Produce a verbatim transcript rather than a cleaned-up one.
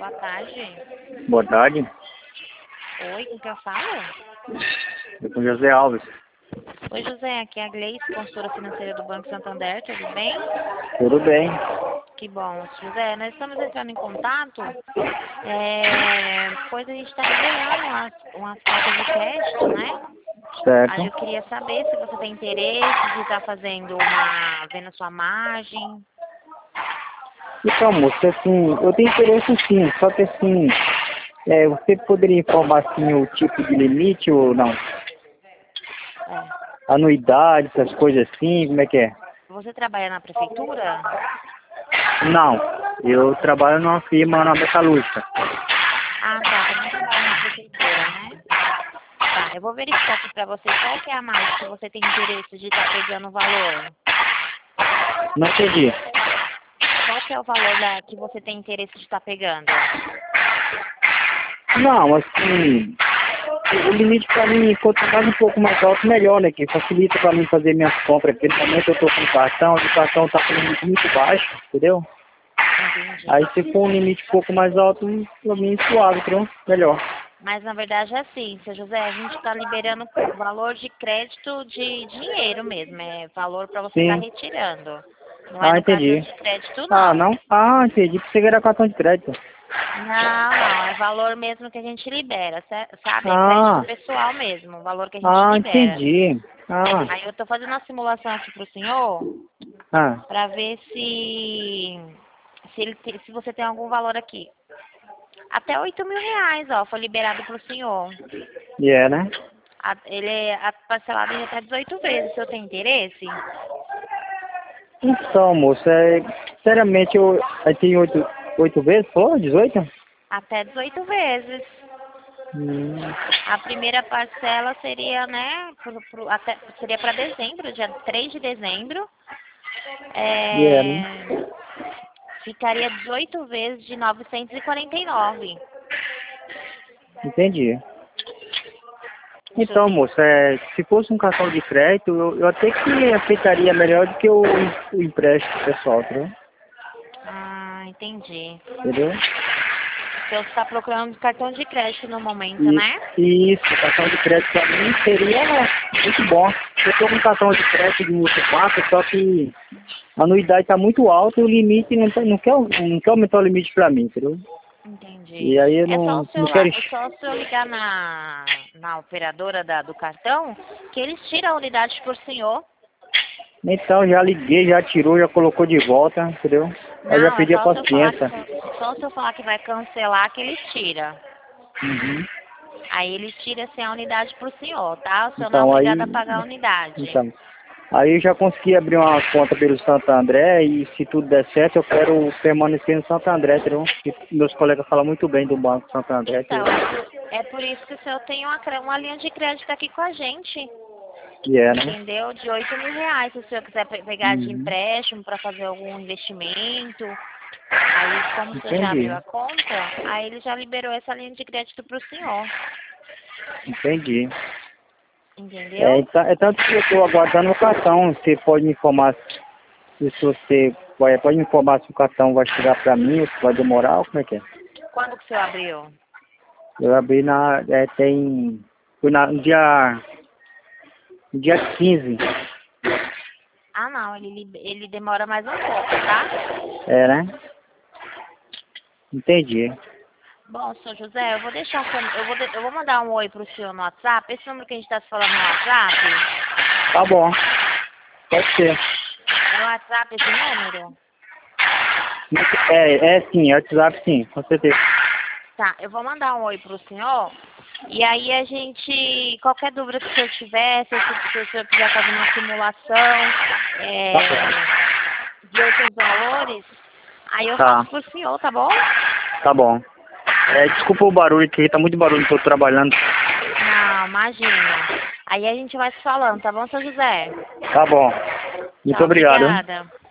boa tarde. Boa tarde. Oi, com quem eu falo? Eu sou José Alves. Oi, José, aqui é a Gleice, consultora financeira do Banco Santander, tudo bem? Tudo bem? Que bom. José, nós estamos entrando em contato, é, pois a gente está liberando umas, umas cartas de crédito, né? Certo. Aí eu queria saber se você tem interesse de estar fazendo uma, vendo a sua margem. Então, moça, assim, eu tenho interesse sim, só que assim, é, você poderia informar assim o tipo de limite ou não? É. Anuidade, essas coisas assim, como é que é? Você trabalha na prefeitura? Não, eu trabalho numa firma na metalúrgica. Ah, tá, você não trabalha na prefeitura, né? Tá, eu vou verificar aqui pra você qual que é a margem que você tem interesse de estar pegando o valor. Não entendi. Qual que é o valor da, que você tem interesse de estar pegando? Não, assim, o limite pra mim, quanto mais um pouco mais alto, melhor, né? Que facilita pra mim fazer minhas compras. Principalmente eu tô com cartão, o cartão tá com um limite muito baixo, entendeu? Entendi. Aí se for um limite um pouco mais alto, pra mim suave, entendeu? Melhor. Mas na verdade é assim, seu José, a gente está liberando valor de crédito de dinheiro mesmo, é valor para você estar Sim. retirando. Não é Ah, no cartão entendi. de crédito, Ah, não. não? Ah, entendi. Pensei que era cartão de crédito. Não, não, é valor mesmo que a gente libera, sa- sabe? É crédito Ah, pessoal mesmo, o valor que a gente ah, libera. entendi. Ah, Aí eu tô fazendo uma simulação aqui pro senhor ah, para ver se se, ele te- se você tem algum valor aqui. Até oito mil reais, ó, foi liberado pro senhor. e é, né? A- ele é a- parcelado em até dezoito vezes. O senhor tem interesse? Então, moça, é, sinceramente, eu, eu tenho oito, oito vezes, pô, dezoito? Até dezoito vezes. Hum, A primeira parcela seria, né, pro, pro, até, seria para dezembro, dia três de dezembro. e é, né? É, ficaria dezoito vezes de novecentos e quarenta e nove. Entendi. O senhor Então, tem... moça, é, se fosse um cartão de crédito, eu, eu até que aceitaria melhor do que o, o empréstimo pessoal, entendeu? Ah, entendi. Entendeu? O senhor está procurando cartão de crédito no momento, E, né? e isso, cartão de crédito pra mim seria muito bom. Eu tô com cartão de crédito de multiplaca, só que a anuidade tá muito alta e o limite não, tá- não, quer, não quer aumentar o limite pra mim, entendeu? Entendi. E aí eu É só o não, não seu, quero... la- é só o senhor ligar na, na operadora da, do cartão que eles tiram a unidade por senhor. Então já liguei, já tirou, já colocou de volta, entendeu? Aí já Não, é perdi a só o senhor falar que, paciência. só o senhor falar que vai cancelar que eles tiram. Uhum. Aí eles tiram assim, a unidade por senhor, tá? O senhor não é Então obrigado a aí... pagar a unidade. Então, aí eu já consegui abrir uma conta pelo Santo André e se tudo der certo eu quero permanecer no Santo André, entendeu? Porque meus colegas falam muito bem do Banco Santo André, Então, entendeu? é por, é por isso que o senhor tem uma, cre- uma linha de crédito aqui com a gente. Que é, né? Entendeu? De oito mil reais, se o senhor quiser pe- pegar de Uhum. empréstimo para fazer algum investimento. Aí, como o senhor já abriu Entendi, a conta, aí ele já liberou essa linha de crédito para o senhor. entendi. É, Entendeu? então, é tanto que eu estou aguardando o cartão. Você pode me informar se se você vai, pode me informar se o cartão vai chegar para mim ou se vai demorar ou como é que é? Quando que o senhor abriu? Eu abri na. É, tem. Foi na, no dia. No dia quinze. Ah, não, ele, lib- ele demora mais um pouco, tá? É, né? Entendi. Bom, senhor José, eu vou deixar, seu- eu vou, de- eu vou mandar um oi pro senhor no WhatsApp. Esse número que a gente está se falando no WhatsApp, Tá bom. Pode ser. é o WhatsApp esse número? É, é sim, é WhatsApp sim, com certeza. Tá, eu vou mandar um oi pro senhor. E aí a gente, qualquer dúvida que o senhor tiver, se, o- se o senhor quiser fazer uma simulação é, Tá bom. de outros valores, aí eu faço Tá, pro senhor, tá bom? tá bom. É, desculpa o barulho aqui, tá muito barulho, tô trabalhando. Não, imagina. Aí a gente vai se falando, tá bom, seu José? Tá bom. Muito Tchau, obrigado. obrigada.